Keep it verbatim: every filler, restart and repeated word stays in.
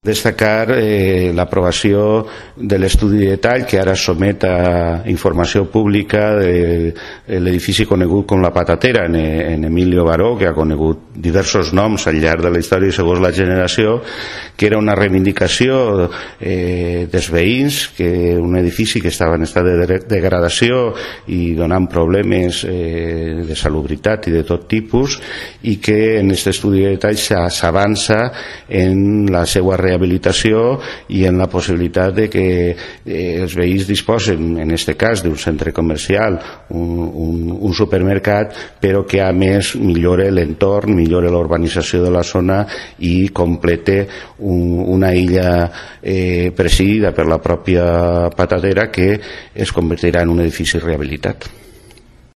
Destacar eh, l'aprovació de l'estudi de detall que ara somet a informació pública de l'edifici conegut com la Patatera en, en Emilio Baró, que ha conegut diversos noms al llarg de la història i segons la generació, que era una reivindicació eh, dels veïns, que un edifici que estava en estat de degradació i donant problemes eh, de salubritat i de tot tipus, i que en aquest estudi de detall s'avança en la seva rehabilitació rehabilitació i en la possibilitat de que eh, els veïns disposen, en aquest cas, d'un centre comercial, un, un, un supermercat, però que a més millore l'entorn, millore l'urbanització de la zona i complete un, una illa eh, presidida per la pròpia Patatera que es convertirà en un edifici rehabilitat.